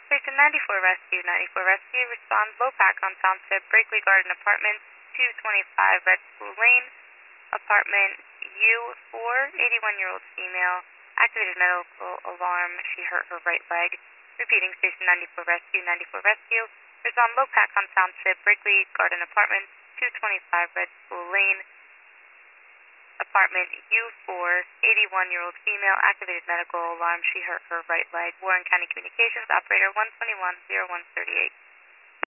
Station 94 Rescue. 94 Rescue responds low pack on Township, Brakely Garden Apartments, 225 Red School Lane, apartment U4, 81-year-old female, activated medical alarm, she hurt her right leg. Repeating, Station 94 Rescue. 94 Rescue, respond low pack on Township, Brakely Garden Apartments, 225 Red School Lane, apartment U4, 81-year-old female, activated medical alarm, she hurt her right leg. Warren County Communications, operator 121-0138.